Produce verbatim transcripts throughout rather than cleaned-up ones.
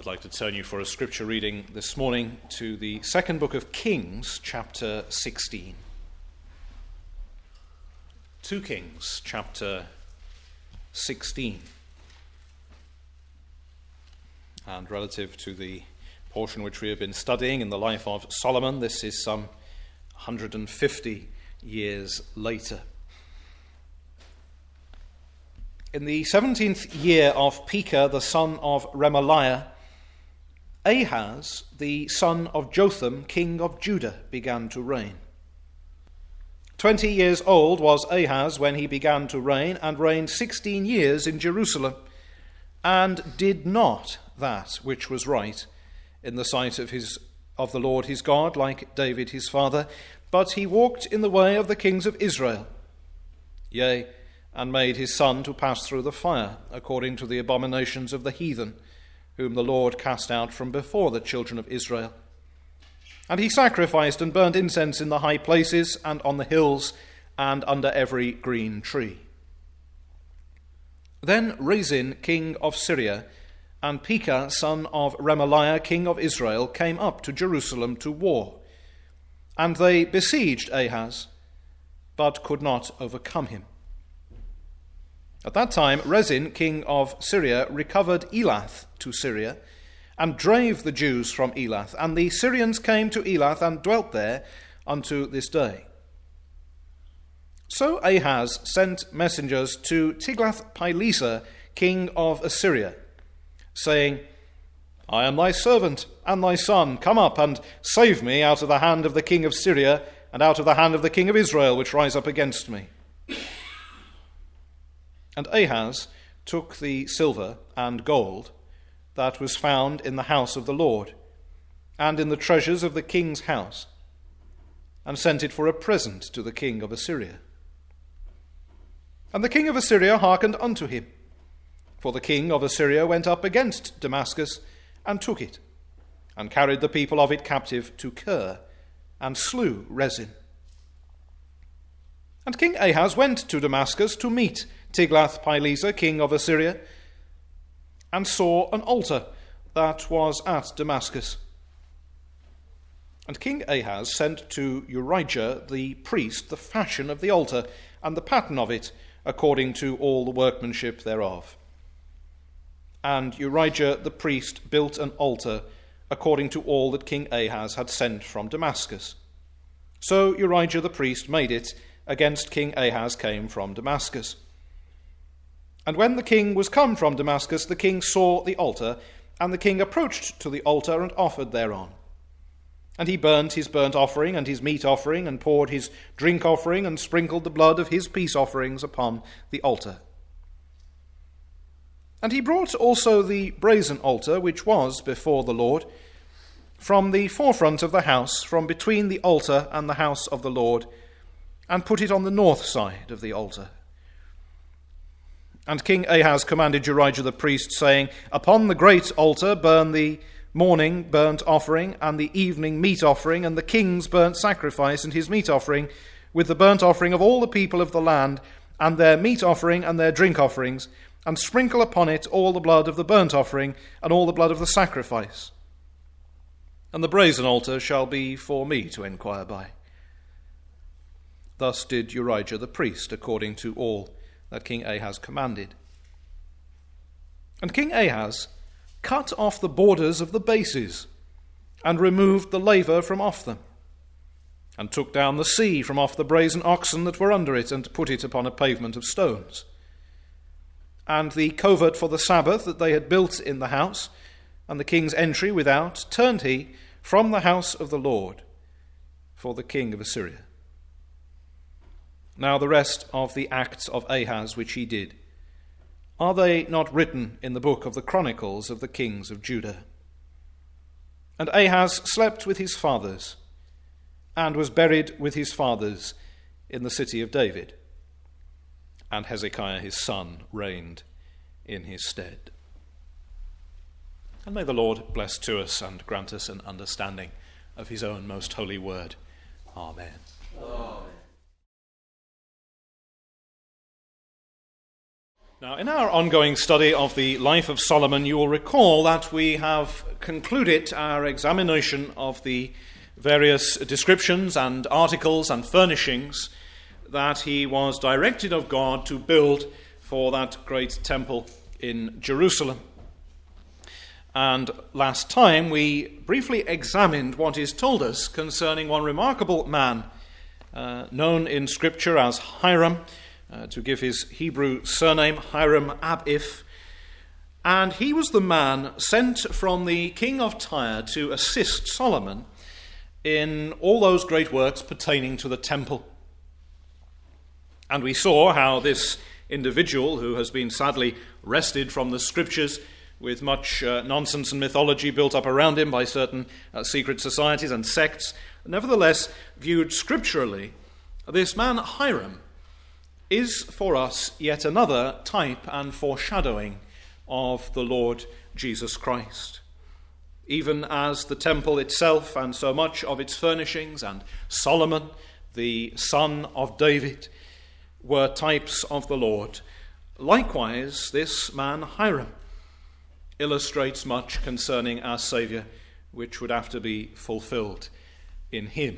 I'd like to turn you for a scripture reading this morning to the second book of Kings, chapter sixteen. two Kings, chapter sixteen. And relative to the portion which we have been studying in the life of Solomon, this is some one hundred fifty years later. In the seventeenth year of Pekah, the son of Remaliah, Ahaz, the son of Jotham, king of Judah, began to reign. Twenty years old was Ahaz when he began to reign, and reigned sixteen years in Jerusalem, and did not that which was right in the sight of his of the Lord his God, like David his father, but he walked in the way of the kings of Israel, yea, and made his son to pass through the fire, according to the abominations of the heathen, whom the Lord cast out from before the children of Israel. And he sacrificed and burnt incense in the high places, and on the hills, and under every green tree. Then Rezin, king of Syria, and Pekah, son of Remaliah, king of Israel, came up to Jerusalem to war. And they besieged Ahaz, but could not overcome him. At that time, Rezin, king of Syria, recovered Elath to Syria, and drave the Jews from Elath. And the Syrians came to Elath and dwelt there unto this day. So Ahaz sent messengers to Tiglath-Pileser, king of Assyria, saying, I am thy servant and thy son. Come up and save me out of the hand of the king of Syria and out of the hand of the king of Israel, which rise up against me. And Ahaz took the silver and gold that was found in the house of the Lord, and in the treasures of the king's house, and sent it for a present to the king of Assyria. And the king of Assyria hearkened unto him, for the king of Assyria went up against Damascus, and took it, and carried the people of it captive to Kir, and slew Rezin. And King Ahaz went to Damascus to meet Tiglath-Pileser, king of Assyria, and saw an altar that was at Damascus. And King Ahaz sent to Urijah the priest the fashion of the altar, and the pattern of it, according to all the workmanship thereof. And Urijah the priest built an altar, according to all that King Ahaz had sent from Damascus. So Urijah the priest made it, against King Ahaz came from Damascus. And when the king was come from Damascus, the king saw the altar, and the king approached to the altar and offered thereon. And he burnt his burnt offering and his meat offering, and poured his drink offering, and sprinkled the blood of his peace offerings upon the altar. And he brought also the brazen altar, which was before the Lord, from the forefront of the house, from between the altar and the house of the Lord, and put it on the north side of the altar. And King Ahaz commanded Urijah the priest, saying, Upon the great altar burn the morning burnt offering, and the evening meat offering, and the king's burnt sacrifice and his meat offering, with the burnt offering of all the people of the land, and their meat offering and their drink offerings, and sprinkle upon it all the blood of the burnt offering, and all the blood of the sacrifice. And the brazen altar shall be for me to inquire by. Thus did Urijah the priest, according to all that King Ahaz commanded. And King Ahaz cut off the borders of the bases, and removed the laver from off them, and took down the sea from off the brazen oxen that were under it, and put it upon a pavement of stones. And the covert for the Sabbath that they had built in the house, and the king's entry without, turned he from the house of the Lord for the king of Assyria. Now the rest of the acts of Ahaz which he did, are they not written in the book of the Chronicles of the kings of Judah? And Ahaz slept with his fathers, and was buried with his fathers in the city of David. And Hezekiah his son reigned in his stead. And may the Lord bless to us and grant us an understanding of his own most holy word. Amen. Amen. Now, in our ongoing study of the life of Solomon, you will recall that we have concluded our examination of the various descriptions and articles and furnishings that he was directed of God to build for that great temple in Jerusalem. And last time we briefly examined what is told us concerning one remarkable man, uh, known in Scripture as Hiram, uh, to give his Hebrew surname, Hiram Abif. And he was the man sent from the king of Tyre to assist Solomon in all those great works pertaining to the temple. And we saw how this individual, who has been sadly wrested from the Scriptures with much uh, nonsense and mythology built up around him by certain uh, secret societies and sects, nevertheless, viewed scripturally, this man Hiram is for us yet another type and foreshadowing of the Lord Jesus Christ. Even as the temple itself and so much of its furnishings and Solomon, the son of David, were types of the Lord, likewise this man Hiram illustrates much concerning our Saviour, which would have to be fulfilled in him.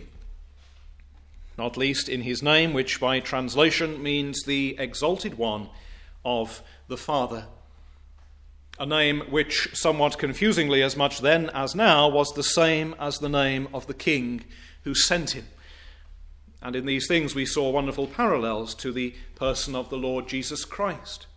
Not least in his name, which by translation means the exalted one of the Father. A name which, somewhat confusingly as much then as now, was the same as the name of the King who sent him. And in these things we saw wonderful parallels to the person of the Lord Jesus Christ.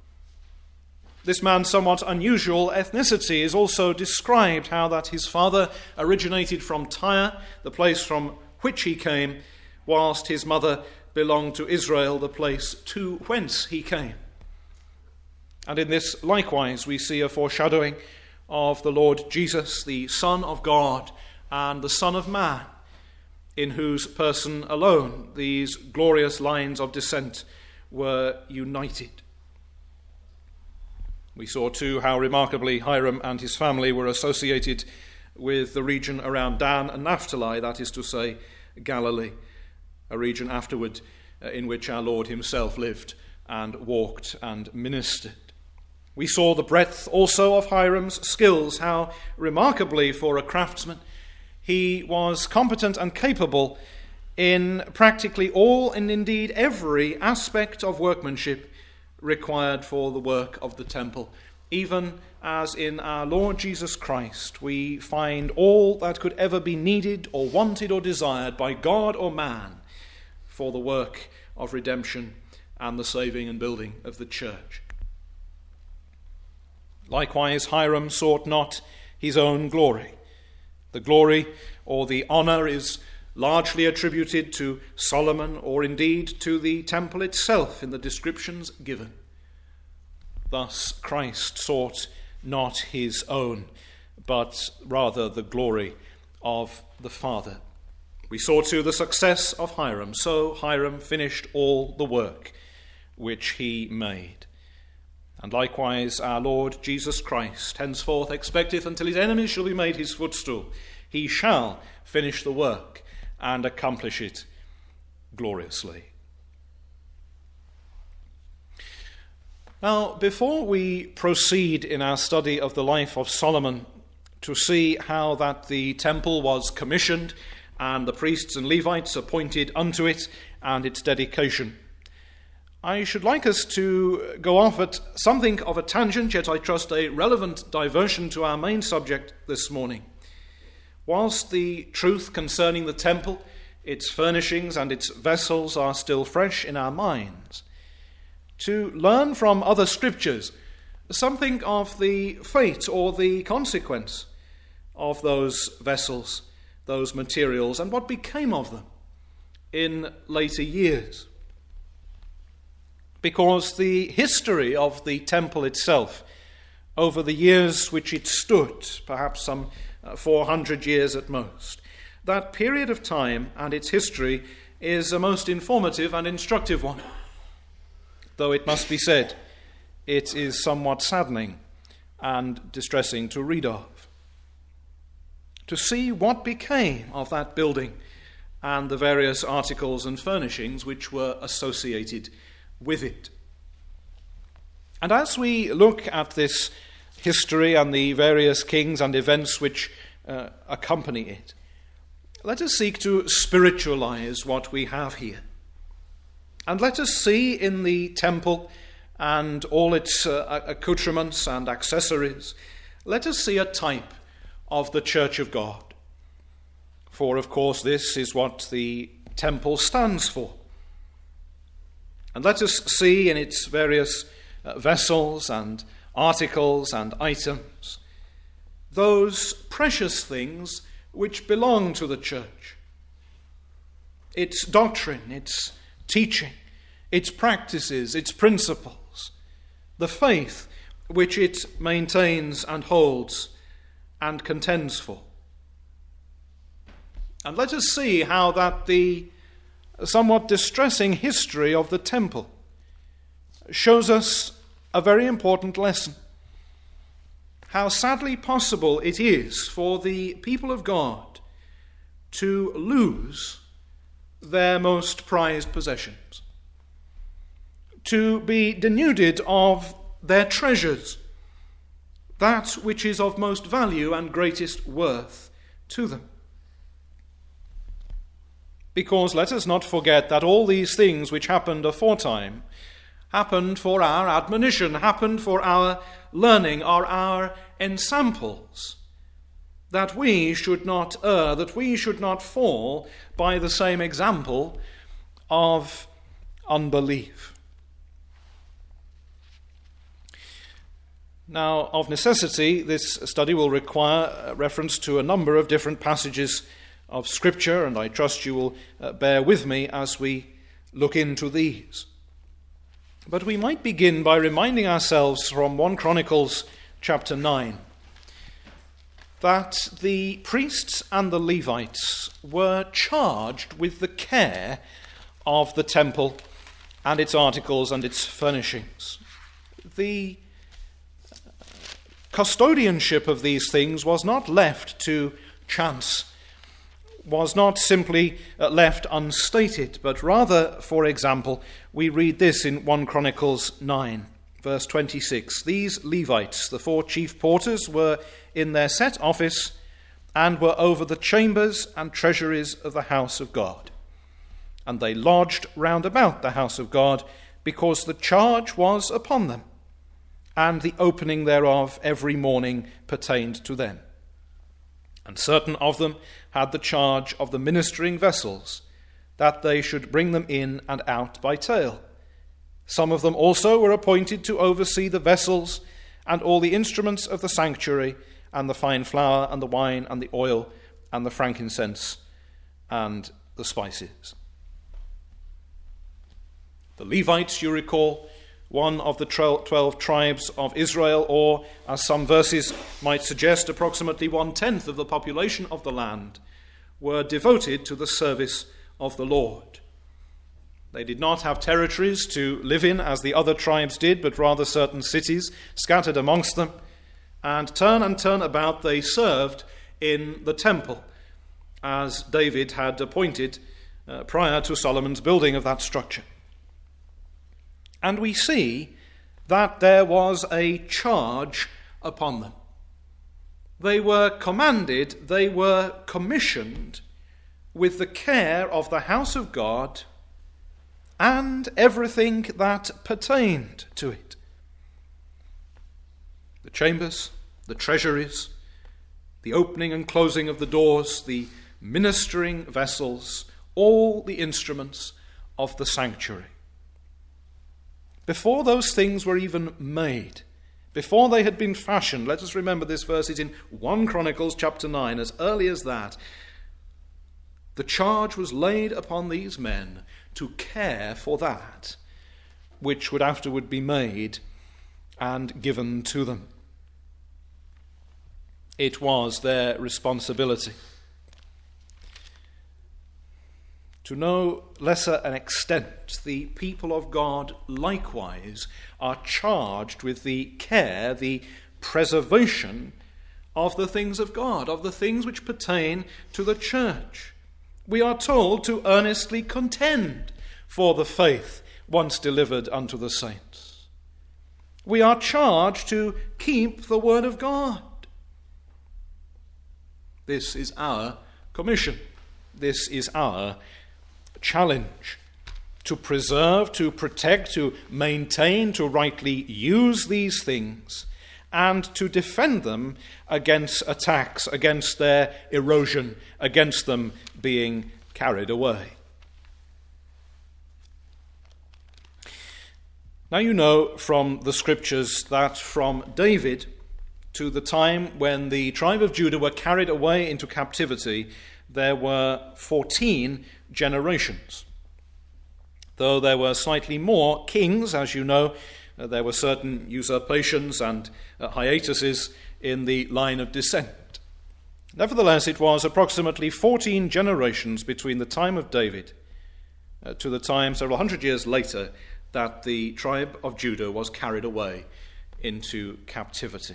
This man's somewhat unusual ethnicity is also described, how that his father originated from Tyre, the place from which he came, whilst his mother belonged to Israel, the place to whence he came. And in this likewise we see a foreshadowing of the Lord Jesus, the Son of God and the Son of Man, in whose person alone these glorious lines of descent were united. We saw too how remarkably Hiram and his family were associated with the region around Dan and Naphtali, that is to say, Galilee, a region afterward in which our Lord himself lived and walked and ministered. We saw the breadth also of Hiram's skills, how remarkably for a craftsman he was competent and capable in practically all and indeed every aspect of workmanship required for the work of the temple. Even as in our Lord Jesus Christ we find all that could ever be needed or wanted or desired by God or man for the work of redemption and the saving and building of the church. Likewise, Hiram sought not his own glory. The glory or the honour is largely attributed to Solomon, or indeed to the temple itself in the descriptions given. Thus Christ sought not his own, but rather the glory of the Father. We saw too the success of Hiram. So Hiram finished all the work which he made. And likewise our Lord Jesus Christ henceforth expecteth until his enemies shall be made his footstool. He shall finish the work and accomplish it gloriously. Now, before we proceed in our study of the life of Solomon to see how that the temple was commissioned and the priests and Levites appointed unto it and its dedication, I should like us to go off at something of a tangent, yet I trust a relevant diversion to our main subject this morning. Whilst the truth concerning the temple, its furnishings and its vessels are still fresh in our minds, to learn from other scriptures something of the fate or the consequence of those vessels, those materials, and what became of them in later years. Because the history of the temple itself, over the years which it stood, perhaps some four hundred years at most, that period of time and its history is a most informative and instructive one. Though it must be said, it is somewhat saddening and distressing to read of. To see what became of that building and the various articles and furnishings which were associated with it. And as we look at this history and the various kings and events which uh, accompany it, let us seek to spiritualize what we have here. And let us see in the temple and all its uh, accoutrements and accessories, let us see a type of the Church of God. For, of course, this is what the temple stands for. And let us see in its various uh, vessels and articles and items those precious things which belong to the church. Its doctrine, its teaching, its practices, its principles, the faith which it maintains and holds and contends for. And let us see how that the somewhat distressing history of the temple shows us a very important lesson. How sadly possible it is for the people of God to lose their most prized possessions, to be denuded of their treasures, that which is of most value and greatest worth to them. Because let us not forget that all these things which happened aforetime happened for our admonition, happened for our learning, are our ensamples, that we should not err, that we should not fall by the same example of unbelief. Now, of necessity, this study will require reference to a number of different passages of Scripture, and I trust you will uh, bear with me as we look into these. But we might begin by reminding ourselves from First Chronicles chapter nine that the priests and the Levites were charged with the care of the temple and its articles and its furnishings. The custodianship of these things was not left to chance, was not simply left unstated, but rather, for example, we read this in First Chronicles nine, verse twenty-six. These Levites, the four chief porters, were in their set office and were over the chambers and treasuries of the house of God. And they lodged round about the house of God, because the charge was upon them, and the opening thereof every morning pertained to them. And certain of them had the charge of the ministering vessels, that they should bring them in and out by tale. Some of them also were appointed to oversee the vessels and all the instruments of the sanctuary, and the fine flour and the wine and the oil and the frankincense and the spices. The Levites, you recall, one of the twelve tribes of Israel, or, as some verses might suggest, approximately one-tenth of the population of the land, were devoted to the service of the Lord. They did not have territories to live in as the other tribes did, but rather certain cities scattered amongst them, and turn and turn about they served in the temple, as David had appointed uh, prior to Solomon's building of that structure. And we see that there was a charge upon them. They were commanded, they were commissioned with the care of the house of God and everything that pertained to it. The chambers, the treasuries, the opening and closing of the doors, the ministering vessels, all the instruments of the sanctuary. Before those things were even made, before they had been fashioned, let us remember this verse is in First Chronicles chapter nine, as early as that, the charge was laid upon these men to care for that which would afterward be made and given to them. It was their responsibility. To no lesser an extent, the people of God likewise are charged with the care, the preservation of the things of God, of the things which pertain to the church. We are told to earnestly contend for the faith once delivered unto the saints. We are charged to keep the word of God. This is our commission. This is our challenge. To preserve, to protect, to maintain, to rightly use these things, and to defend them against attacks, against their erosion, against them being carried away. Now you know from the scriptures that from David to the time when the tribe of Judah were carried away into captivity, there were fourteen generations. Though there were slightly more kings, as you know, uh, there were certain usurpations and uh, hiatuses in the line of descent. Nevertheless, it was approximately fourteen generations between the time of David uh, to the time several hundred years later that the tribe of Judah was carried away into captivity.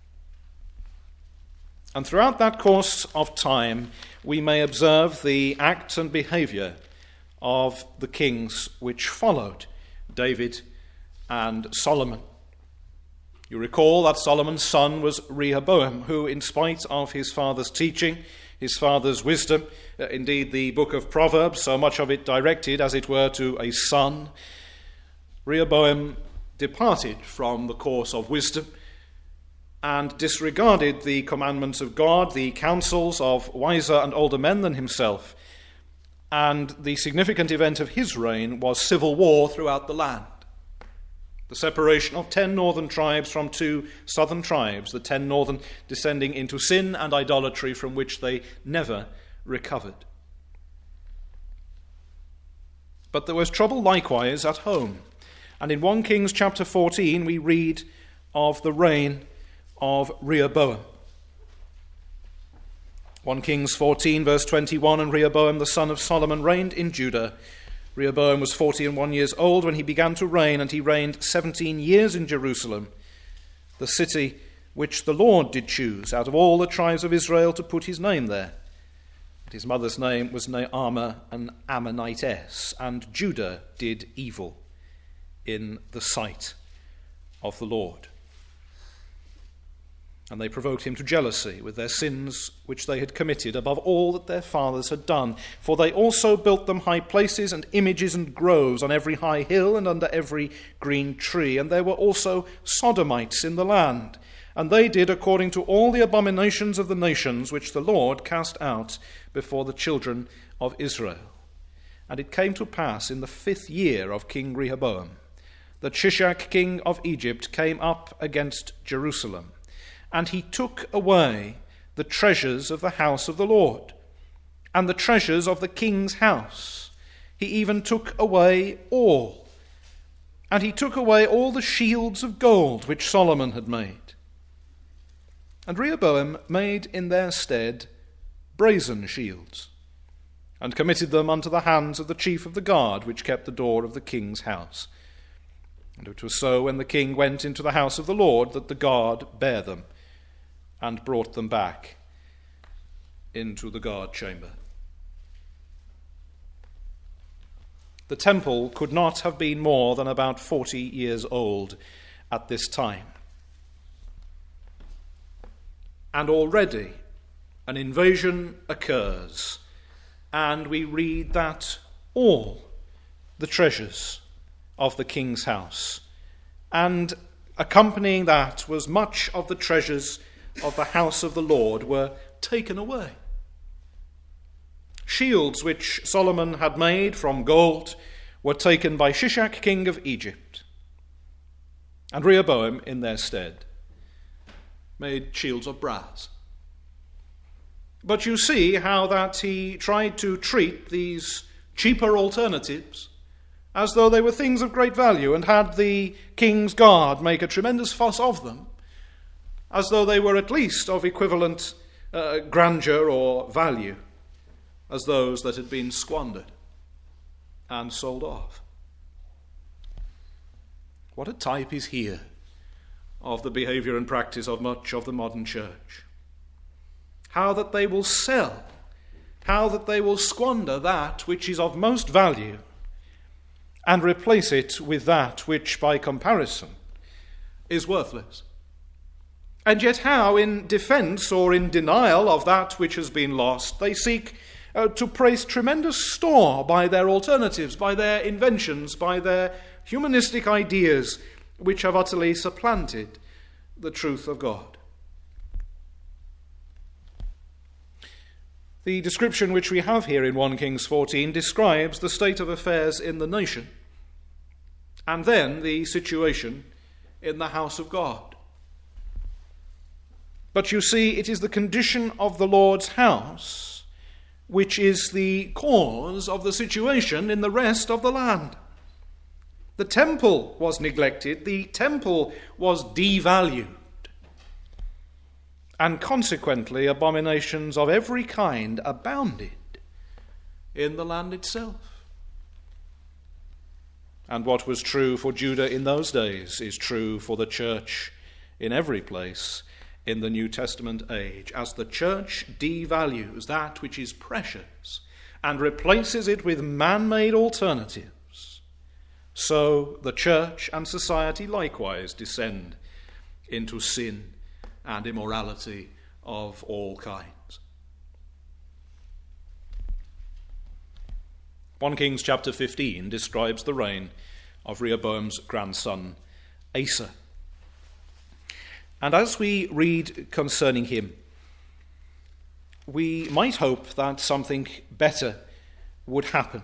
And throughout that course of time, we may observe the acts and behavior of the kings which followed David and Solomon. You recall that Solomon's son was Rehoboam, who, in spite of his father's teaching, his father's wisdom, uh, indeed the book of Proverbs, so much of it directed, as it were, to a son, Rehoboam departed from the course of wisdom and disregarded the commandments of God, the counsels of wiser and older men than himself. And the significant event of his reign was civil war throughout the land. The separation of ten northern tribes from two southern tribes, the ten northern descending into sin and idolatry from which they never recovered. But there was trouble likewise at home. And in First Kings chapter fourteen we read of the reign of Rehoboam. First Kings fourteen, verse twenty-one, and Rehoboam the son of Solomon reigned in Judah. Rehoboam was forty and one years old when he began to reign, and he reigned seventeen years in Jerusalem, the city which the Lord did choose out of all the tribes of Israel to put his name there. And his mother's name was Naamah, an Ammonitess, and Judah did evil in the sight of the Lord. And they provoked him to jealousy with their sins which they had committed above all that their fathers had done. For they also built them high places and images and groves on every high hill and under every green tree. And there were also Sodomites in the land. And they did according to all the abominations of the nations which the Lord cast out before the children of Israel. And it came to pass in the fifth year of King Rehoboam that Shishak king of Egypt came up against Jerusalem. And he took away the treasures of the house of the Lord, and the treasures of the king's house. He even took away all. And he took away all the shields of gold which Solomon had made. And Rehoboam made in their stead brazen shields, and committed them unto the hands of the chief of the guard which kept the door of the king's house. And it was so when the king went into the house of the Lord that the guard bare them, and brought them back into the guard chamber. The temple could not have been more than about forty years old at this time. And already an invasion occurs, and we read that all the treasures of the king's house, and accompanying that was much of the treasures of the house of the Lord, were taken away. Shields which Solomon had made from gold were taken by Shishak king of Egypt, and Rehoboam in their stead made shields of brass. But you see how that he tried to treat these cheaper alternatives as though they were things of great value, and had the king's guard make a tremendous fuss of them, as though they were at least of equivalent uh, grandeur or value as those that had been squandered and sold off. What a type is here of the behavior and practice of much of the modern church. How that they will sell, how that they will squander that which is of most value and replace it with that which, by comparison, is worthless. And yet how, in defense or in denial of that which has been lost, they seek uh, to place tremendous store by their alternatives, by their inventions, by their humanistic ideas, which have utterly supplanted the truth of God. The description which we have here in First Kings fourteen describes the state of affairs in the nation, and then the situation in the house of God. But you see, it is the condition of the Lord's house which is the cause of the situation in the rest of the land. The temple was neglected, the temple was devalued, and consequently abominations of every kind abounded in the land itself. And what was true for Judah in those days is true for the church in every place in the New Testament age. As the church devalues that which is precious and replaces it with man-made alternatives, so the church and society likewise descend into sin and immorality of all kinds. First Kings chapter fifteen describes the reign of Rehoboam's grandson Asa. And as we read concerning him, we might hope that something better would happen.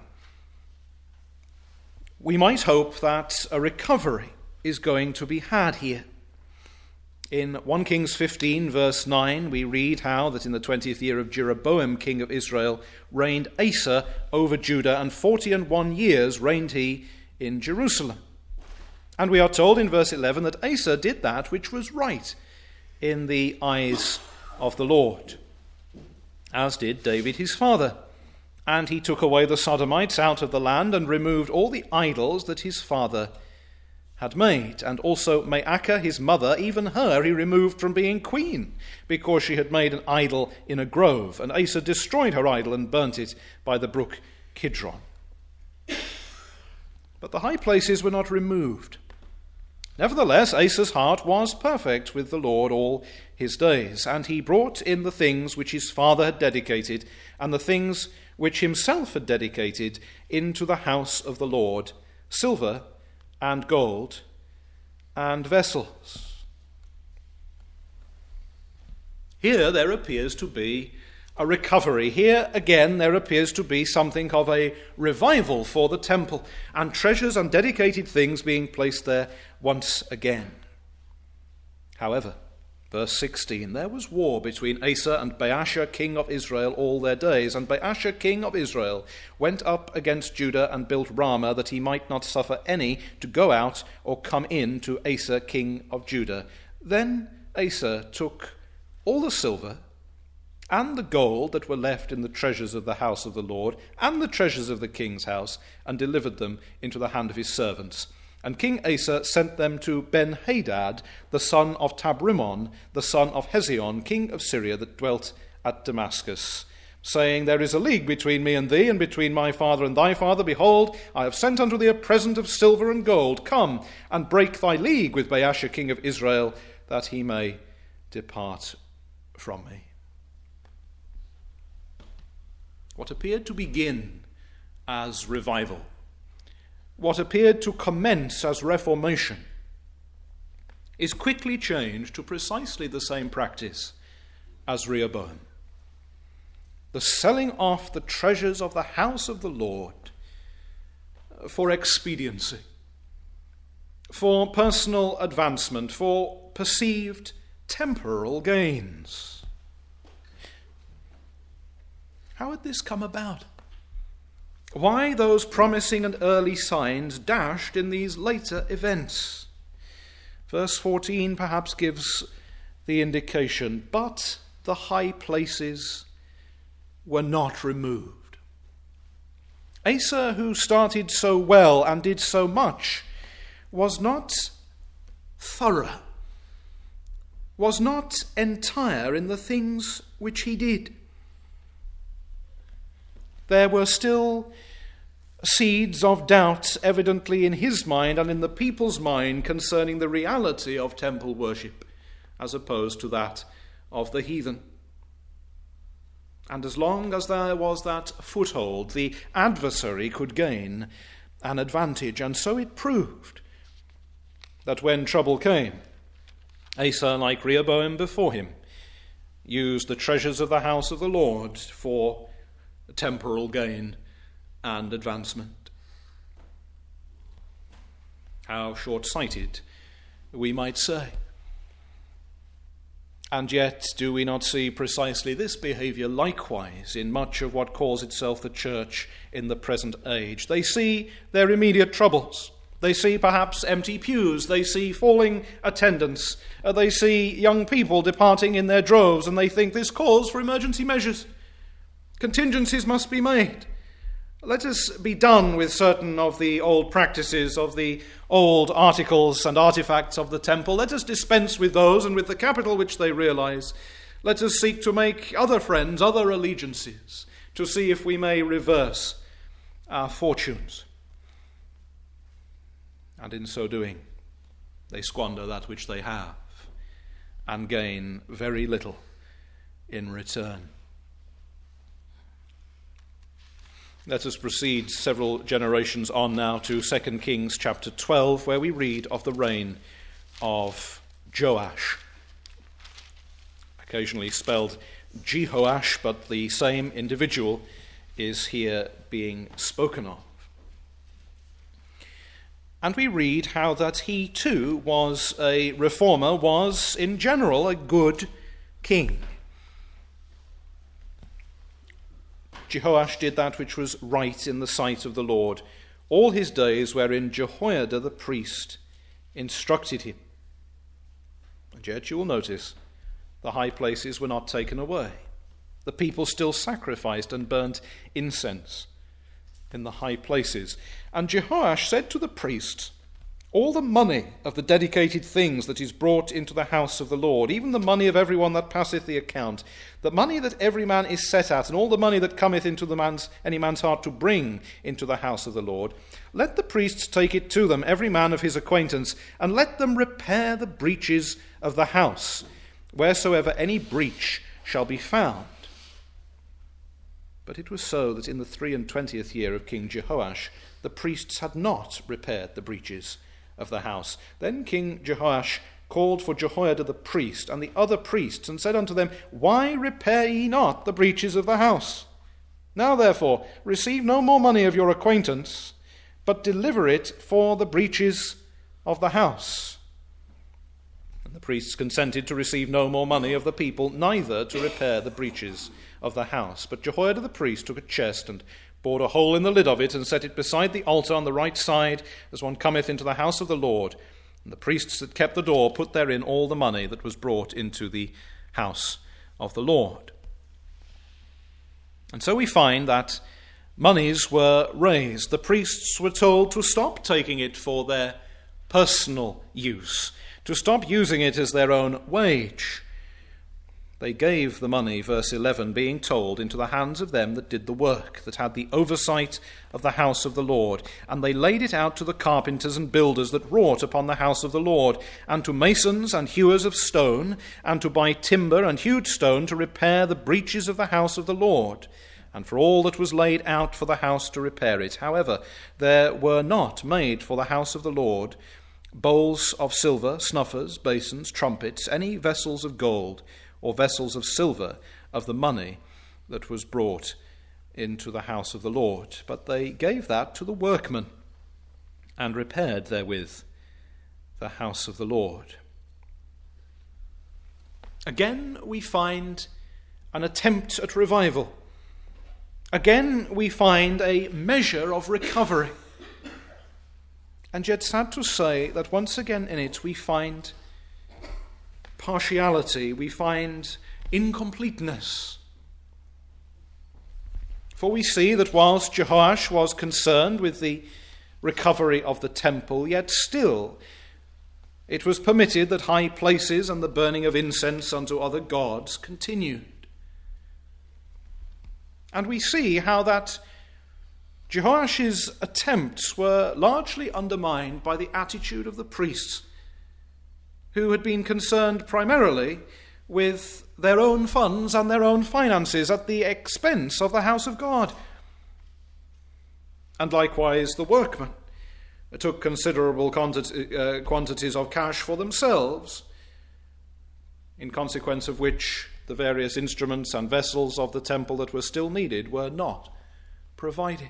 We might hope that a recovery is going to be had here. In First Kings fifteen, verse nine, we read how that in the twentieth year of Jeroboam, king of Israel, reigned Asa over Judah, and forty and one years reigned he in Jerusalem. And we are told in verse eleven that Asa did that which was right in the eyes of the Lord, as did David his father. And he took away the Sodomites out of the land and removed all the idols that his father had made. And also Maacah his mother, even her he removed from being queen, because she had made an idol in a grove. And Asa destroyed her idol and burnt it by the brook Kidron. But the high places were not removed. Nevertheless, Asa's heart was perfect with the Lord all his days, and he brought in the things which his father had dedicated, and the things which himself had dedicated, into the house of the Lord, silver and gold and vessels. Here there appears to be a recovery. Here again there appears to be something of a revival for the temple, and treasures and dedicated things being placed there once again. However, verse sixteen, there was war between Asa and Baasha, king of Israel, all their days. And Baasha, king of Israel, went up against Judah and built Ramah, that he might not suffer any to go out or come in to Asa, king of Judah. Then Asa took all the silver and the gold that were left in the treasures of the house of the Lord, and the treasures of the king's house, and delivered them into the hand of his servants. And King Asa sent them to Ben-Hadad, the son of Tabrimon, the son of Hezion, king of Syria, that dwelt at Damascus, saying, There is a league between me and thee, and between my father and thy father. Behold, I have sent unto thee a present of silver and gold. Come and break thy league with Baasha, king of Israel, that he may depart from me. What appeared to begin as revival, what appeared to commence as reformation, is quickly changed to precisely the same practice as Rehoboam. The selling off the treasures of the house of the Lord for expediency, for personal advancement, for perceived temporal gains. How had this come about? Why those promising and early signs dashed in these later events? Verse fourteen perhaps gives the indication, but the high places were not removed. Asa, who started so well and did so much, was not thorough, was not entire in the things which he did. There were still seeds of doubt evidently in his mind and in the people's mind concerning the reality of temple worship as opposed to that of the heathen. And as long as there was that foothold, the adversary could gain an advantage. And so it proved that when trouble came, Asa, like Rehoboam before him, used the treasures of the house of the Lord for temporal gain and advancement. How short-sighted, we might say. And yet, do we not see precisely this behavior likewise in much of what calls itself the church in the present age? They see their immediate troubles. They see perhaps empty pews. They see falling attendance. Uh, they see young people departing in their droves, and they think this calls for emergency measures. Contingencies must be made. Let us be done with certain of the old practices, of the old articles and artifacts of the temple. Let us dispense with those and with the capital which they realize. Let us seek to make other friends, other allegiances, to see if we may reverse our fortunes. And in so doing, they squander that which they have and gain very little in return. Let us proceed several generations on now to Second Kings chapter twelve, where we read of the reign of Joash. Occasionally spelled Jehoash, but the same individual is here being spoken of. And we read how that he too was a reformer, was in general a good king. Jehoash did that which was right in the sight of the Lord all his days, wherein Jehoiada the priest instructed him. And yet you will notice the high places were not taken away. The people still sacrificed and burnt incense in the high places. And Jehoash said to the priests, all the money of the dedicated things that is brought into the house of the Lord, even the money of everyone that passeth the account, the money that every man is set at, and all the money that cometh into the man's, any man's heart to bring into the house of the Lord, let the priests take it to them, every man of his acquaintance, and let them repair the breaches of the house, wheresoever any breach shall be found. But it was so that in the three and twentieth year of King Jehoash, the priests had not repaired the breaches of the house. Then King Jehoash called for Jehoiada the priest and the other priests, and said unto them, why repair ye not the breaches of the house? Now therefore receive no more money of your acquaintance, but deliver it for the breaches of the house. And the priests consented to receive no more money of the people, neither to repair the breaches of the house. But Jehoiada the priest took a chest, and bored a hole in the lid of it, and set it beside the altar on the right side, as one cometh into the house of the Lord. And the priests that kept the door put therein all the money that was brought into the house of the Lord. And so we find that monies were raised. The priests were told to stop taking it for their personal use, to stop using it as their own wage. They gave the money, verse eleven, being told, into the hands of them that did the work, that had the oversight of the house of the Lord. And they laid it out to the carpenters and builders that wrought upon the house of the Lord, and to masons and hewers of stone, and to buy timber and hewed stone to repair the breaches of the house of the Lord, and for all that was laid out for the house to repair it. However, there were not made for the house of the Lord bowls of silver, snuffers, basins, trumpets, any vessels of gold, or vessels of silver of the money that was brought into the house of the Lord. But they gave that to the workmen, and repaired therewith the house of the Lord. Again we find an attempt at revival. Again we find a measure of recovery. And yet, sad to say that once again in it we find partiality, we find incompleteness. For we see that whilst Jehoash was concerned with the recovery of the temple, yet still it was permitted that high places and the burning of incense unto other gods continued. And we see how that Jehoash's attempts were largely undermined by the attitude of the priests, who had been concerned primarily with their own funds and their own finances at the expense of the house of God. And likewise the workmen took considerable quantity, uh, quantities of cash for themselves, in consequence of which the various instruments and vessels of the temple that were still needed were not provided.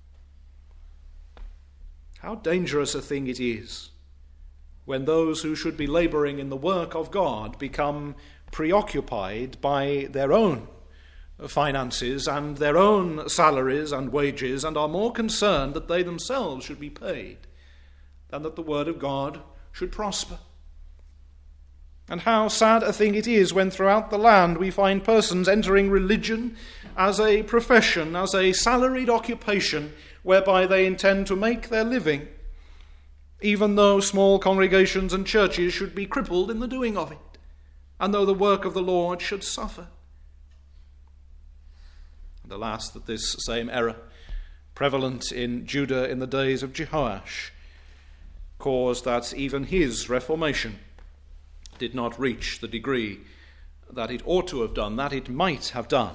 How dangerous a thing it is when those who should be laboring in the work of God become preoccupied by their own finances and their own salaries and wages, and are more concerned that they themselves should be paid than that the word of God should prosper. And how sad a thing it is when throughout the land we find persons entering religion as a profession, as a salaried occupation, whereby they intend to make their living, even though small congregations and churches should be crippled in the doing of it, and though the work of the Lord should suffer. And alas, that this same error, prevalent in Judah in the days of Jehoash, caused that even his reformation did not reach the degree that it ought to have done, that it might have done,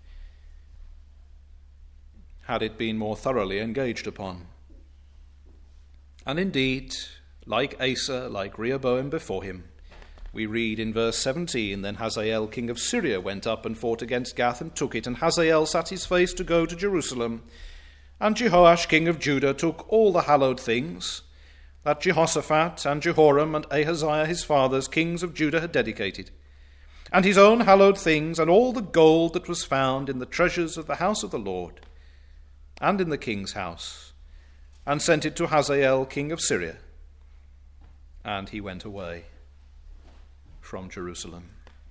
had it been more thoroughly engaged upon. And indeed, like Asa, like Rehoboam before him, we read in verse seventeen, then Hazael king of Syria went up and fought against Gath and took it, and Hazael set his face to go to Jerusalem. And Jehoash king of Judah took all the hallowed things that Jehoshaphat and Jehoram and Ahaziah his fathers, kings of Judah, had dedicated, and his own hallowed things, and all the gold that was found in the treasures of the house of the Lord, and in the king's house, and sent it to Hazael king of Syria. And he went away from Jerusalem.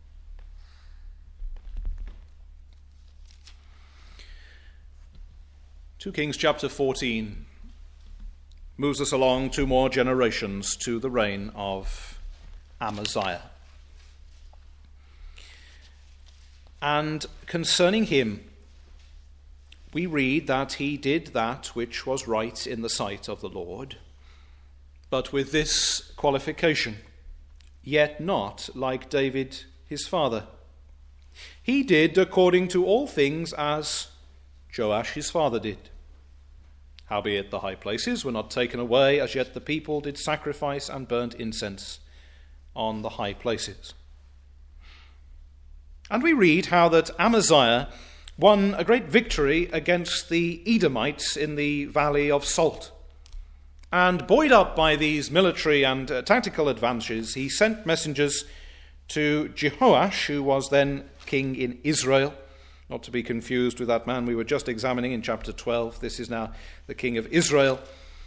Second Kings chapter fourteen moves us along two more generations to the reign of Amaziah. And concerning him, we read that he did that which was right in the sight of the Lord, but with this qualification, yet not like David his father. He did according to all things as Joash his father did. Howbeit the high places were not taken away, as yet the people did sacrifice and burnt incense on the high places. And we read how that Amaziah won a great victory against the Edomites in the Valley of Salt. And buoyed up by these military and uh, tactical advantages, he sent messengers to Jehoash, who was then king in Israel, not to be confused with that man we were just examining in chapter twelve. This is now the king of Israel.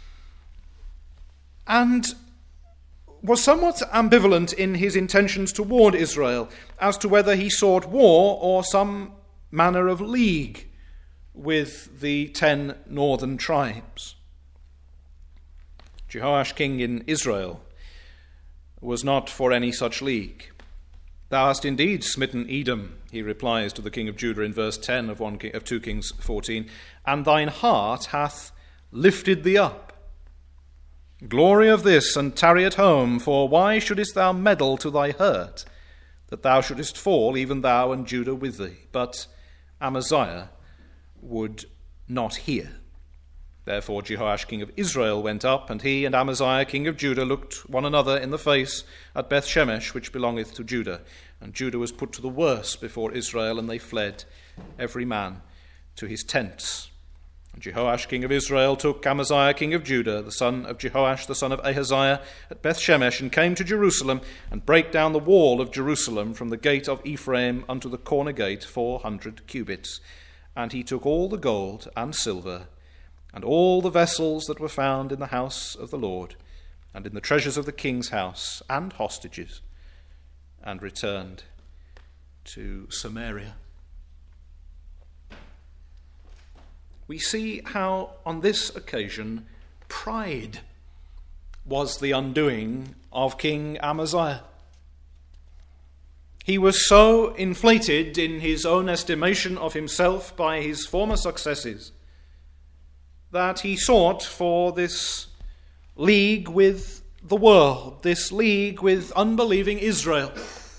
And was somewhat ambivalent in his intentions toward Israel as to whether he sought war or some manner of league with the ten northern tribes. Jehoash, king in Israel, was not for any such league. Thou hast indeed smitten Edom, he replies to the king of Judah in verse ten of, one King, of Second Kings fourteen, and thine heart hath lifted thee up. Glory of this, and tarry at home, for why shouldest thou meddle to thy hurt, that thou shouldest fall, even thou and Judah with thee? But Amaziah would not hear. Therefore Jehoash king of Israel went up, and he and Amaziah king of Judah looked one another in the face at Bethshemesh, which belongeth to Judah. And Judah was put to the worse before Israel, and they fled, every man to his tents. And Jehoash king of Israel took Amaziah king of Judah, the son of Jehoash the son of Ahaziah, at Bethshemesh, and came to Jerusalem, and brake down the wall of Jerusalem from the gate of Ephraim unto the corner gate four hundred cubits. And he took all the gold and silver, and all the vessels that were found in the house of the Lord, and in the treasures of the king's house, and hostages, and returned to Samaria. We see how on this occasion pride was the undoing of King Amaziah. He was so inflated in his own estimation of himself by his former successes that he sought for this league with the world, this league with unbelieving Israel.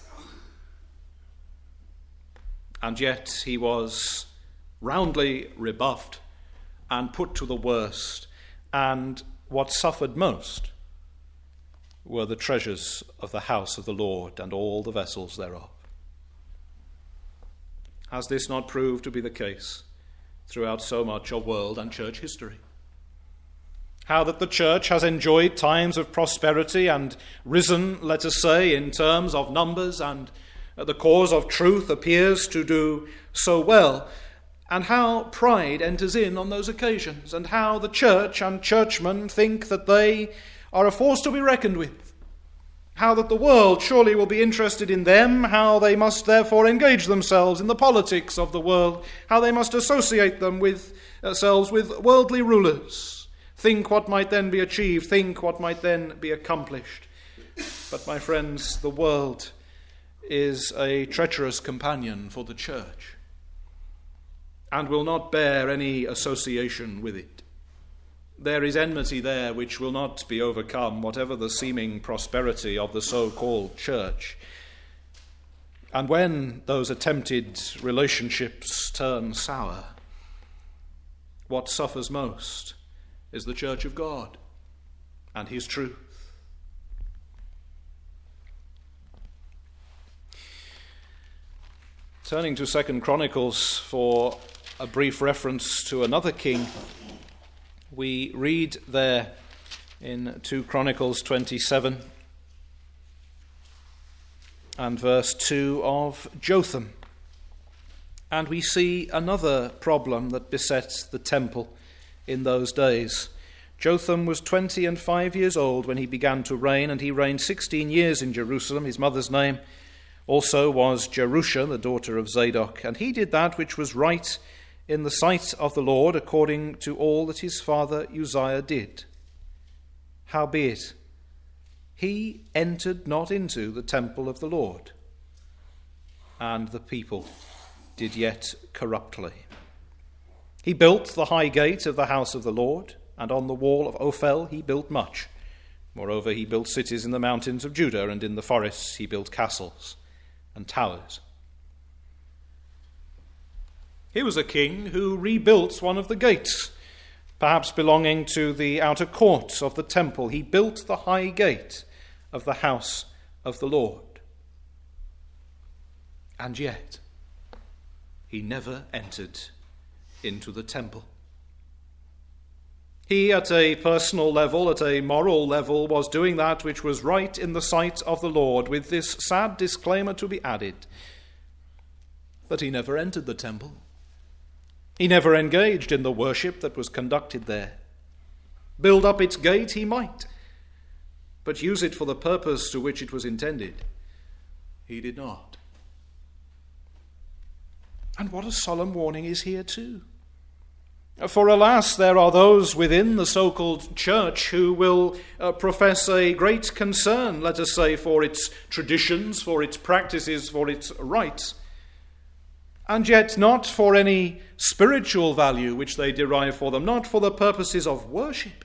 And yet he was roundly rebuffed and put to the worst, and what suffered most were the treasures of the house of the Lord and all the vessels thereof. Has this not proved to be the case throughout so much of world and church history? How that the church has enjoyed times of prosperity and risen, let us say, in terms of numbers, and the cause of truth appears to do so well, and how pride enters in on those occasions, and how the church and churchmen think that they are a force to be reckoned with, how that the world surely will be interested in them, how they must therefore engage themselves in the politics of the world, how they must associate them with themselves with worldly rulers. Think what might then be achieved, think what might then be accomplished. But my friends, the world is a treacherous companion for the church and will not bear any association with it. There is enmity there which will not be overcome, whatever the seeming prosperity of the so-called church. And when those attempted relationships turn sour, what suffers most is the church of God and his truth. Turning to Second Chronicles for a brief reference to another king, we read there in two Chronicles twenty-seven and verse two of Jotham. And we see another problem that besets the temple in those days. Jotham was twenty and five years old when he began to reign, and he reigned sixteen years in Jerusalem. His mother's name also was Jerusha, the daughter of Zadok, and he did that which was right in the sight of the Lord, according to all that his father Uzziah did. Howbeit, he entered not into the temple of the Lord, and the people did yet corruptly. He built the high gate of the house of the Lord, and on the wall of Ophel he built much. Moreover, he built cities in the mountains of Judah, and in the forests he built castles and towers. He was a king who rebuilt one of the gates, perhaps belonging to the outer courts of the temple. He built the high gate of the house of the Lord. And yet, he never entered into the temple. He, at a personal level, at a moral level, was doing that which was right in the sight of the Lord, with this sad disclaimer to be added, that he never entered the temple. He never engaged in the worship that was conducted there. Build up its gate he might, but use it for the purpose to which it was intended he did not. And what a solemn warning is here too. For alas, there are those within the so-called church who will uh, profess a great concern, let us say, for its traditions, for its practices, for its rites, and yet not for any spiritual value which they derive for them, not for the purposes of worship.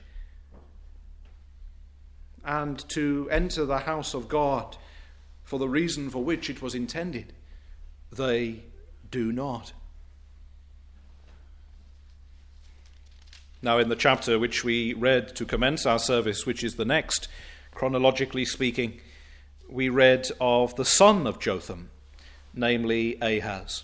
And to enter the house of God for the reason for which it was intended, they do not. Now, in the chapter which we read to commence our service, which is the next, chronologically speaking, we read of the son of Jotham, namely Ahaz.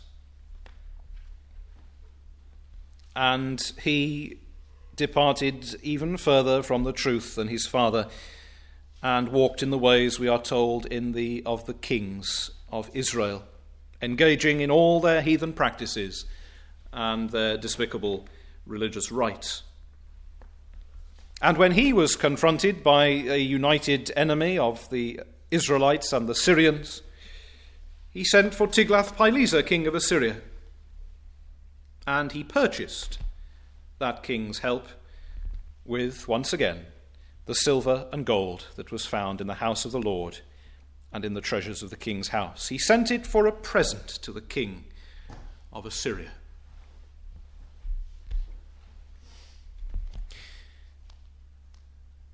And he departed even further from the truth than his father, and walked in the ways, we are told, in the of the kings of Israel, engaging in all their heathen practices and their despicable religious rites. And when he was confronted by a united enemy of the Israelites and the Syrians, he sent for Tiglath-Pileser, king of Assyria, and he purchased that king's help with, once again, the silver and gold that was found in the house of the Lord and in the treasures of the king's house. He sent it for a present to the king of Assyria.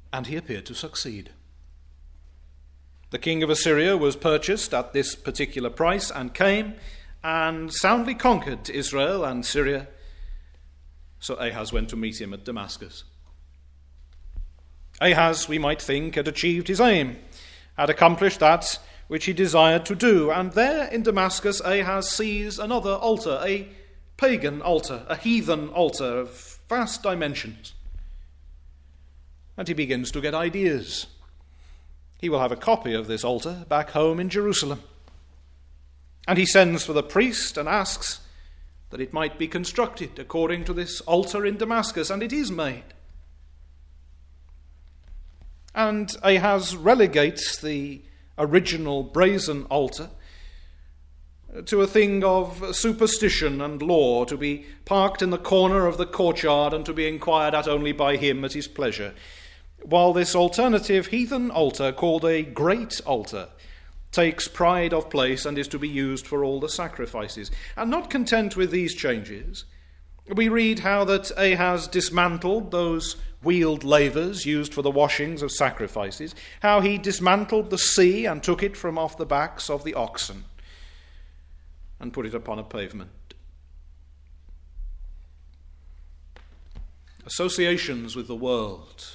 And he appeared to succeed. The king of Assyria was purchased at this particular price and came and soundly conquered Israel and Syria. So Ahaz went to meet him at Damascus. Ahaz, we might think, had achieved his aim, had accomplished that which he desired to do. And there in Damascus, Ahaz sees another altar, a pagan altar, a heathen altar of vast dimensions. And he begins to get ideas. He will have a copy of this altar back home in Jerusalem. And he sends for the priest and asks that it might be constructed according to this altar in Damascus, and it is made. And Ahaz relegates the original brazen altar to a thing of superstition and lore, to be parked in the corner of the courtyard and to be inquired at only by him at his pleasure, while this alternative heathen altar, called a great altar, takes pride of place and is to be used for all the sacrifices. And not content with these changes, we read how that Ahaz dismantled those wheeled lavers used for the washings of sacrifices, how he dismantled the sea and took it from off the backs of the oxen and put it upon a pavement. Associations with the world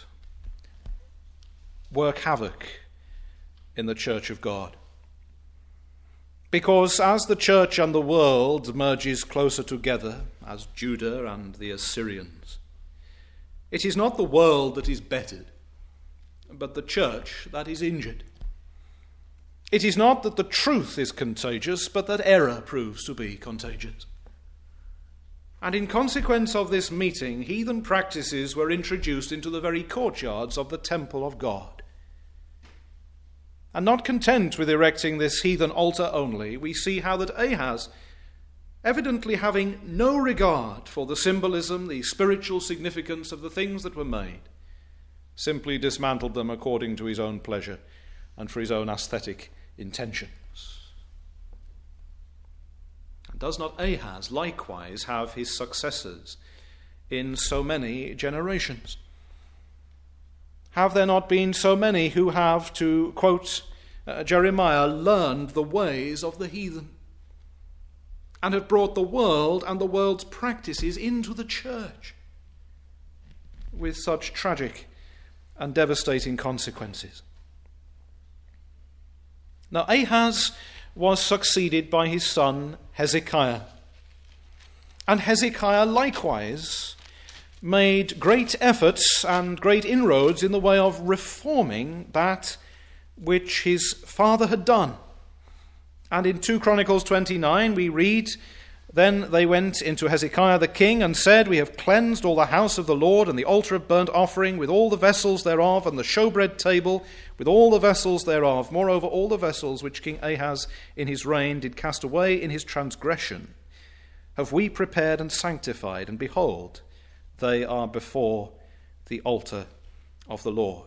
work havoc in the church of God. Because as the church and the world merges closer together, as Judah and the Assyrians, it is not the world that is bettered, but the church that is injured. It is not that the truth is contagious, but that error proves to be contagious. And in consequence of this meeting, heathen practices were introduced into the very courtyards of the temple of God. And not content with erecting this heathen altar only, we see how that Ahaz, evidently having no regard for the symbolism, the spiritual significance of the things that were made, simply dismantled them according to his own pleasure and for his own aesthetic intentions. And does not Ahaz likewise have his successors in so many generations? Have there not been so many who have, to quote uh, Jeremiah, learned the ways of the heathen and have brought the world and the world's practices into the church with such tragic and devastating consequences? Now, Ahaz was succeeded by his son Hezekiah. And Hezekiah likewise made great efforts and great inroads in the way of reforming that which his father had done. And in Second Chronicles twenty-nine we read, "Then they went into Hezekiah the king and said, We have cleansed all the house of the Lord and the altar of burnt offering with all the vessels thereof and the showbread table with all the vessels thereof. Moreover, all the vessels which King Ahaz in his reign did cast away in his transgression have we prepared and sanctified, and behold, they are before the altar of the Lord."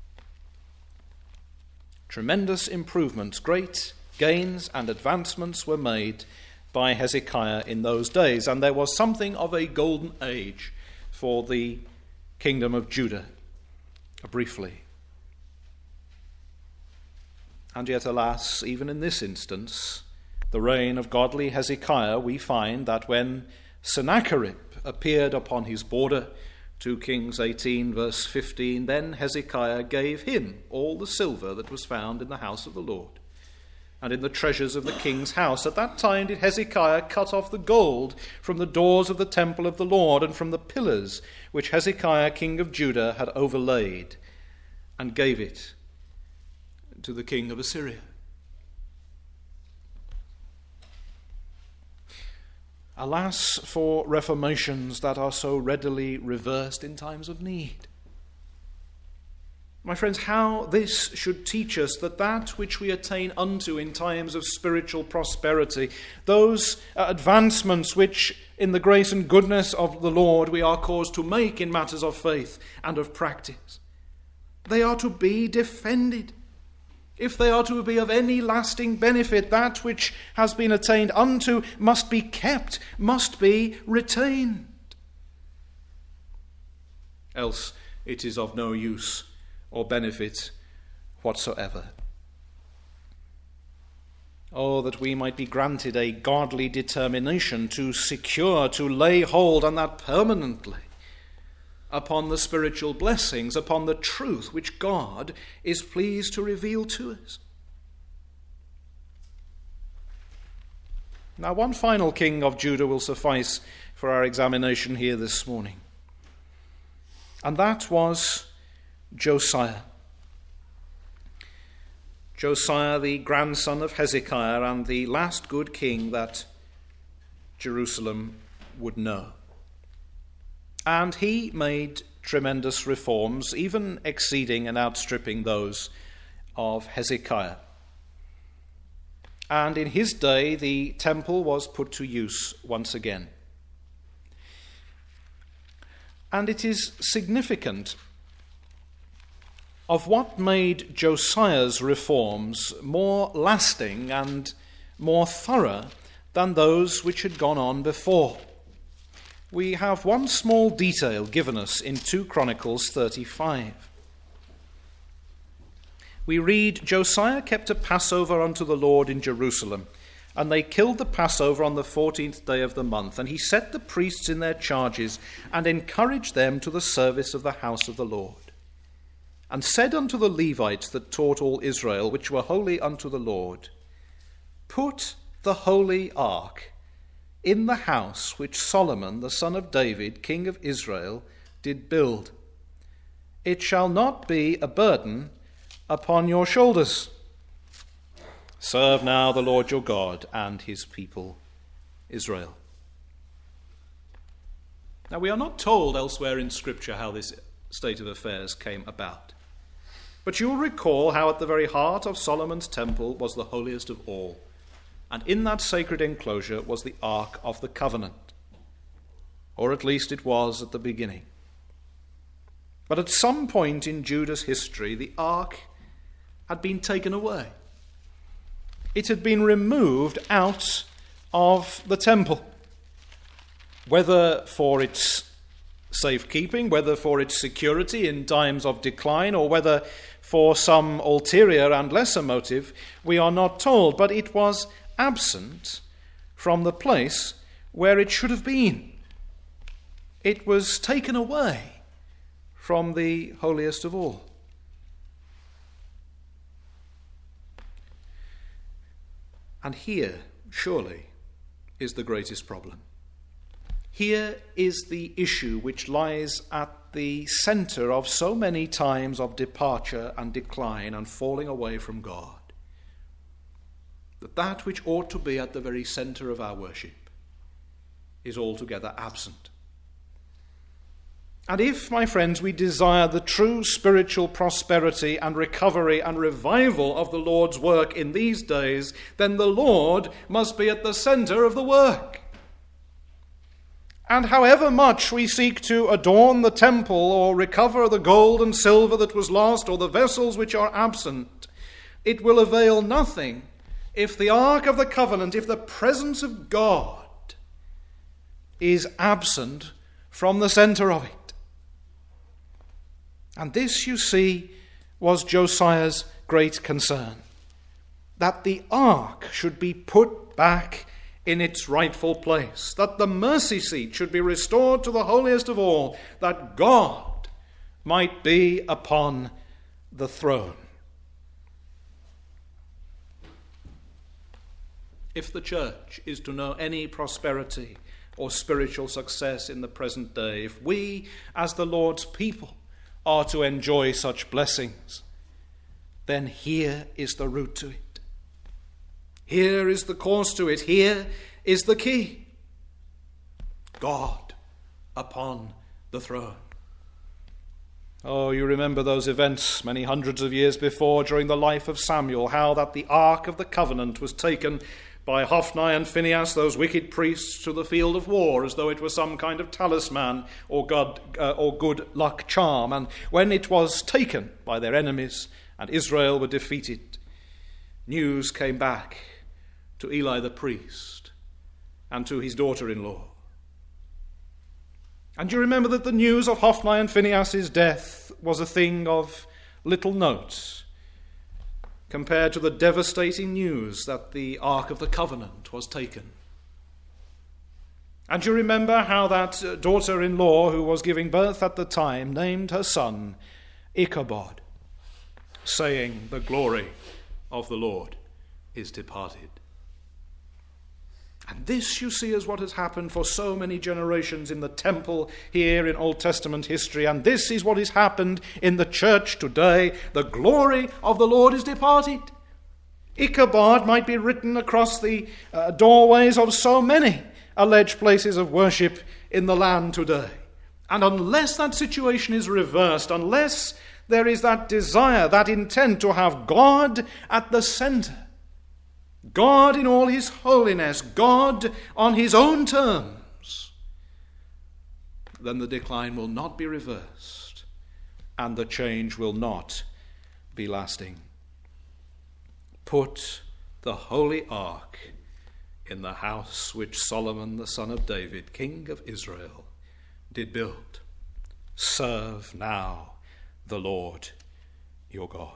Tremendous improvements, great gains and advancements were made by Hezekiah in those days, and there was something of a golden age for the kingdom of Judah, briefly. And yet, alas, even in this instance, the reign of godly Hezekiah, we find that when Sennacherib appeared upon his border, Second Kings eighteen verse fifteen, then Hezekiah gave him all the silver that was found in the house of the Lord and in the treasures of the king's house. At that time did Hezekiah cut off the gold from the doors of the temple of the Lord and from the pillars which Hezekiah king of Judah had overlaid, and gave it to the king of Assyria. Alas for reformations that are so readily reversed in times of need. My friends, how this should teach us that that which we attain unto in times of spiritual prosperity, those uh, advancements which in the grace and goodness of the Lord we are caused to make in matters of faith and of practice, they are to be defended. If they are to be of any lasting benefit, that which has been attained unto must be kept, must be retained. Else it is of no use or benefit whatsoever. Oh, that we might be granted a godly determination to secure, to lay hold, and that permanently, upon the spiritual blessings, upon the truth which God is pleased to reveal to us. Now, one final king of Judah will suffice for our examination here this morning, and that was Josiah. Josiah, the grandson of Hezekiah, and the last good king that Jerusalem would know. And he made tremendous reforms, even exceeding and outstripping those of Hezekiah. And in his day, the temple was put to use once again. And it is significant of what made Josiah's reforms more lasting and more thorough than those which had gone on before. We have one small detail given us in Second Chronicles thirty-five. We read, Josiah kept a Passover unto the Lord in Jerusalem, and they killed the Passover on the fourteenth day of the month. And he set the priests in their charges, and encouraged them to the service of the house of the Lord. And said unto the Levites that taught all Israel, which were holy unto the Lord, Put the holy ark in the house which Solomon the son of David, king of Israel, did build. It shall not be a burden upon your shoulders. Serve now the Lord your God and his people Israel. Now, we are not told elsewhere in Scripture how this state of affairs came about. But you'll recall how at the very heart of Solomon's temple was the holiest of all, and in that sacred enclosure was the Ark of the Covenant, or at least it was at the beginning. But at some point in Judah's history, the Ark had been taken away. It had been removed out of the temple, whether for its safekeeping, whether for its security in times of decline, or whether for some ulterior and lesser motive, we are not told, but it was absent from the place where it should have been. It was taken away from the holiest of all. And here, surely, is the greatest problem. Here is the issue which lies at the center of so many times of departure and decline and falling away from God. That that which ought to be at the very center of our worship is altogether absent. And if, my friends, we desire the true spiritual prosperity and recovery and revival of the Lord's work in these days, then the Lord must be at the center of the work. And however much we seek to adorn the temple or recover the gold and silver that was lost or the vessels which are absent, it will avail nothing if the Ark of the Covenant, if the presence of God is absent from the center of it. And this, you see, was Josiah's great concern, that the ark should be put back in its rightful place, that the mercy seat should be restored to the holiest of all, that God might be upon the throne. If the church is to know any prosperity or spiritual success in the present day, if we, as the Lord's people, are to enjoy such blessings, then here is the route to it. Here is the course to it. Here is the key. God upon the throne. Oh, you remember those events many hundreds of years before during the life of Samuel, how that the Ark of the Covenant was taken by Hophni and Phinehas, those wicked priests, to the field of war as though it was some kind of talisman or God uh, or good luck charm. And when it was taken by their enemies and Israel were defeated, news came back to Eli the priest and to his daughter-in-law. And you remember that the news of Hophni and Phinehas' death was a thing of little note compared to the devastating news that the Ark of the Covenant was taken. And you remember how that daughter-in-law who was giving birth at the time named her son Ichabod, saying, "The glory of the Lord is departed." And this, you see, is what has happened for so many generations in the temple here in Old Testament history. And this is what has happened in the church today. The glory of the Lord is departed. Ichabod might be written across the uh, doorways of so many alleged places of worship in the land today. And unless that situation is reversed, unless there is that desire, that intent to have God at the center, God in all his holiness, God on his own terms, then the decline will not be reversed and the change will not be lasting. Put the holy ark in the house which Solomon the son of David, king of Israel, did build. Serve now the Lord your God.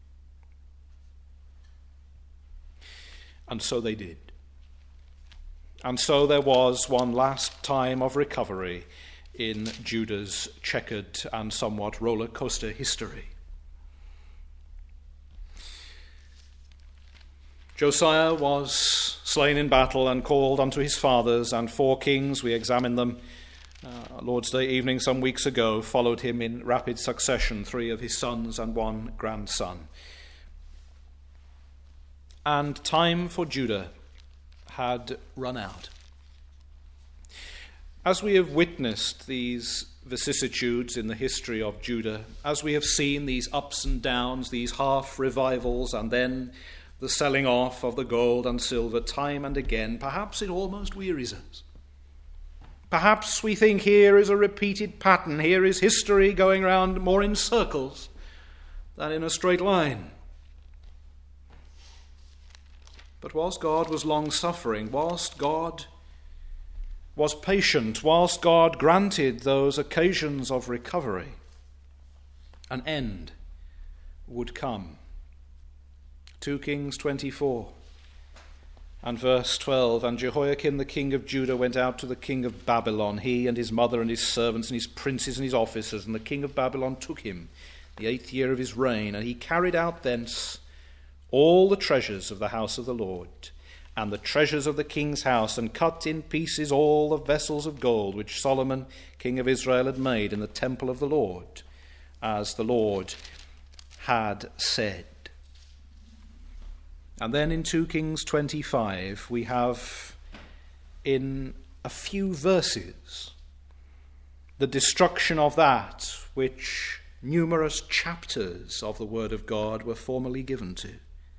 And so they did. And so there was one last time of recovery in Judah's checkered and somewhat roller coaster history. Josiah was slain in battle and called unto his fathers, and four kings, we examined them uh, Lord's Day evening some weeks ago, followed him in rapid succession, three of his sons and one grandson. And time for Judah had run out. As we have witnessed these vicissitudes in the history of Judah, as we have seen these ups and downs, these half revivals, and then the selling off of the gold and silver time and again, perhaps it almost wearies us. Perhaps we think here is a repeated pattern, here is history going round more in circles than in a straight line. But whilst God was long-suffering, whilst God was patient, whilst God granted those occasions of recovery, an end would come. Second Kings twenty-four and verse twelve, and Jehoiakim the king of Judah went out to the king of Babylon, he and his mother and his servants and his princes and his officers, and the king of Babylon took him the eighth year of his reign, and he carried out thence all the treasures of the house of the Lord, and the treasures of the king's house, and cut in pieces all the vessels of gold which Solomon, king of Israel, had made in the temple of the Lord, as the Lord had said. And then in Second Kings twenty-five, we have in a few verses the destruction of that which numerous chapters of the Word of God were formerly given to.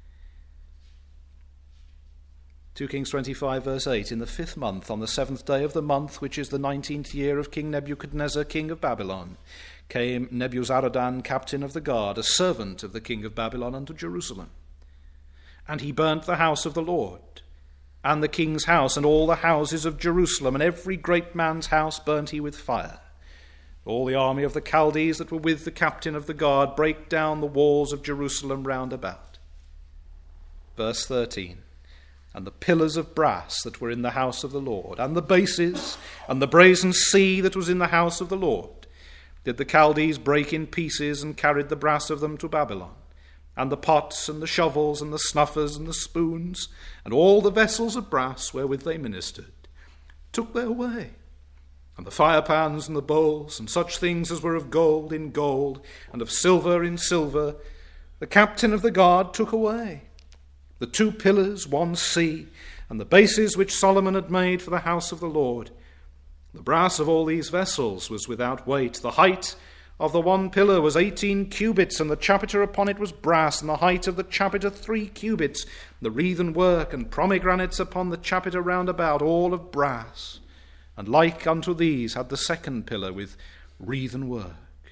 Second Kings twenty-five, verse eight, in the fifth month, on the seventh day of the month, which is the nineteenth year of King Nebuchadnezzar, king of Babylon, came Nebuzaradan, captain of the guard, a servant of the king of Babylon, unto Jerusalem. And he burnt the house of the Lord, and the king's house, and all the houses of Jerusalem, and every great man's house burnt he with fire. All the army of the Chaldees that were with the captain of the guard brake down the walls of Jerusalem round about. Verse thirteen, and the pillars of brass that were in the house of the Lord, and the bases, and the brazen sea that was in the house of the Lord, did the Chaldees break in pieces, and carried the brass of them to Babylon. And the pots, and the shovels, and the snuffers, and the spoons, and all the vessels of brass wherewith they ministered, took they away. And the firepans, and the bowls, and such things as were of gold in gold, and of silver in silver, the captain of the guard took away. The two pillars, one sea, and the bases which Solomon had made for the house of the Lord. The brass of all these vessels was without weight. The height of the one pillar was eighteen cubits, and the chapiter upon it was brass, and the height of the chapiter three cubits. The wreathen work and pomegranates upon the chapiter round about, all of brass. And like unto these had the second pillar with wreathen work.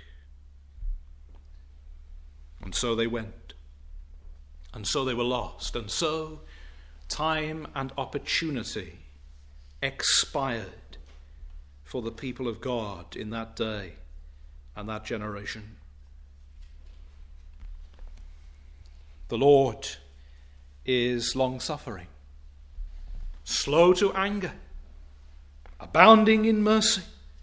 And so they went, and so they were lost, and so time and opportunity expired for the people of God in that day and that generation. The Lord is long-suffering, slow to anger, abounding in mercy.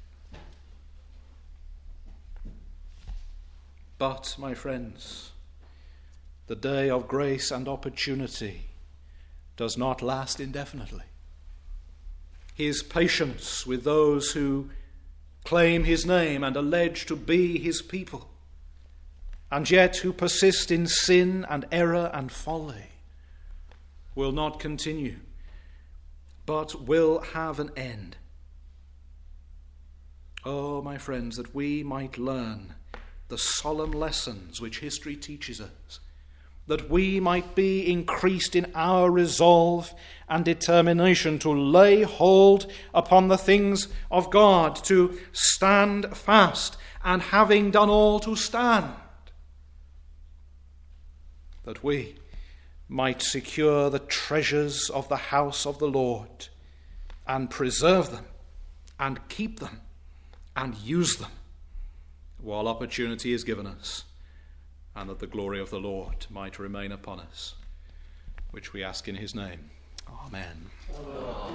But, my friends, the day of grace and opportunity does not last indefinitely. His patience with those who claim his name and allege to be his people, and yet who persist in sin and error and folly, will not continue, but will have an end. Oh, my friends, that we might learn the solemn lessons which history teaches us, that we might be increased in our resolve and determination to lay hold upon the things of God, to stand fast, and having done all, to stand, that we might secure the treasures of the house of the Lord and preserve them and keep them and use them while opportunity is given us, and that the glory of the Lord might remain upon us, which we ask in his name. Amen. Amen.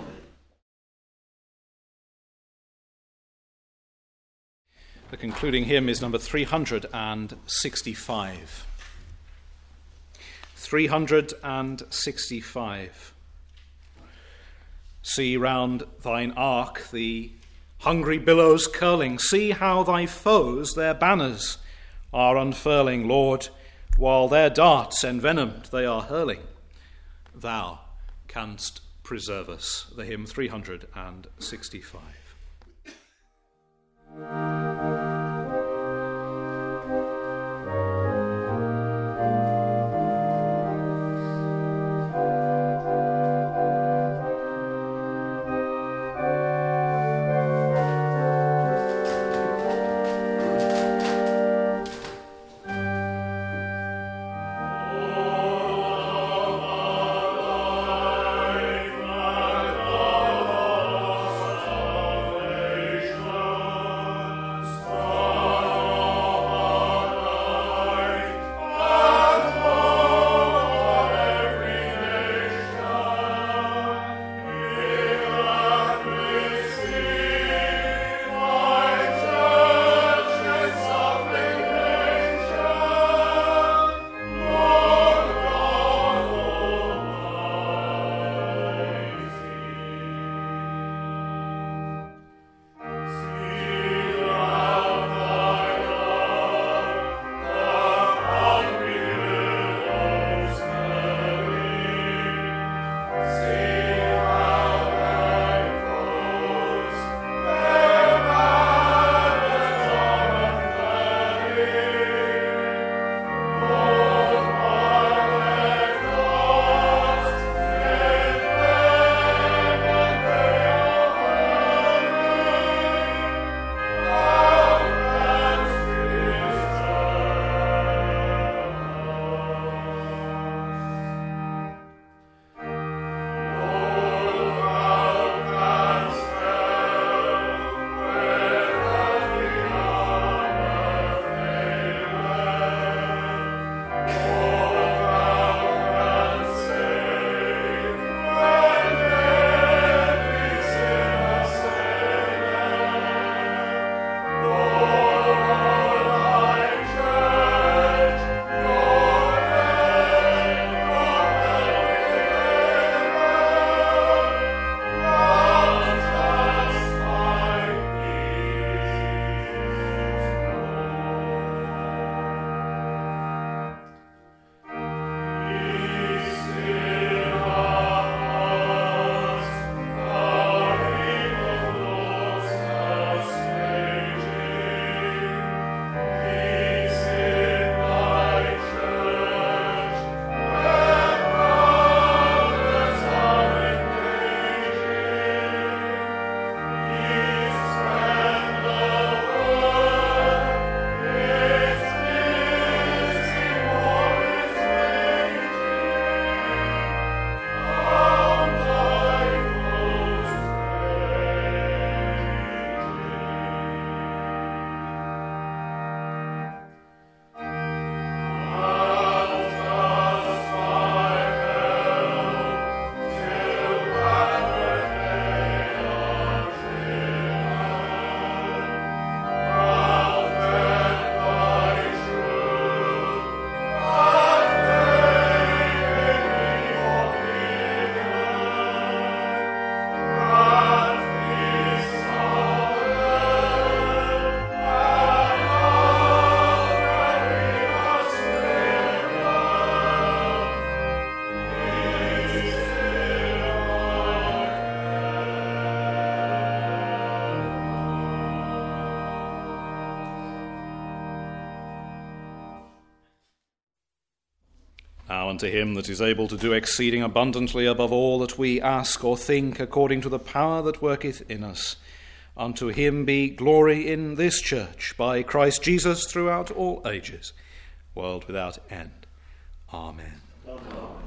The concluding hymn is number three hundred sixty-five. three hundred sixty-five. See round thine ark the hungry billows curling. See how thy foes their banners are unfurling, Lord, while their darts envenomed they are hurling. Thou canst preserve us. The hymn three hundred sixty-five. unto him that is able to do exceeding abundantly above all that we ask or think, according to the power that worketh in us. Unto him be glory in this church, by Christ Jesus, throughout all ages, world without end. Amen. Amen.